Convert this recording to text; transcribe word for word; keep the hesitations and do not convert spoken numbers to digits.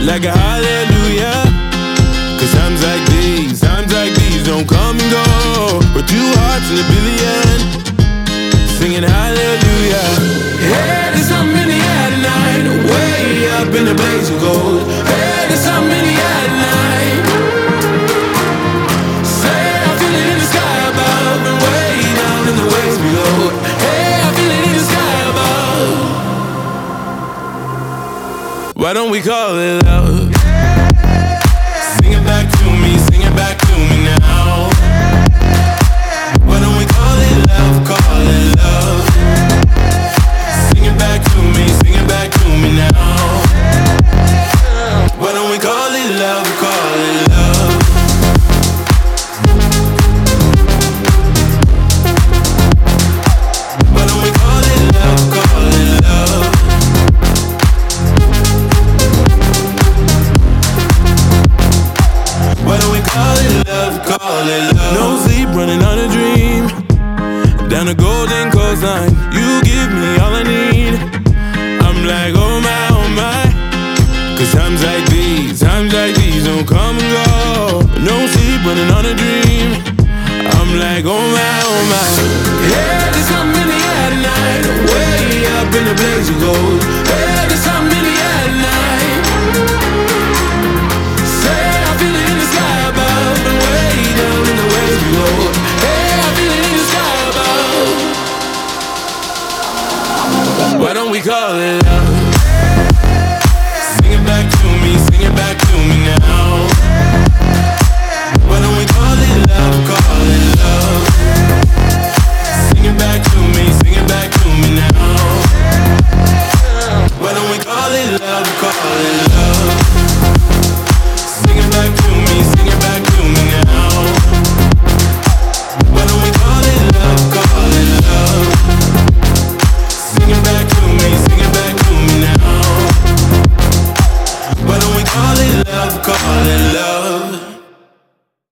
like a hallelujah. Cause times like these, times like these don't come and go. We're two hearts in a billion, singing hallelujah. Hey, there's something in the air tonight, way up in the blaze of gold. Hey, there's something in the air tonight. Say I feel it in the sky above and way down in the waves below. Hey, I feel it in the sky above. Why don't we call it love? Sing it back to me, sing it back to me now. Why don't we call it love, call it love? Sing it back to me, sing it back to me now. Why don't we call it love, call it love? Why don't we call it love, call it love? Why don't we call it love, call it love? No sleep, running on a dream. Down the golden coastline, you give me all I need. I'm like, oh my, oh my. Cause times like these, times like these don't come and go. No sleep, running on a dream. I'm like, oh my, oh my. Yeah, there's something in the air tonight, way up in the blaze of gold.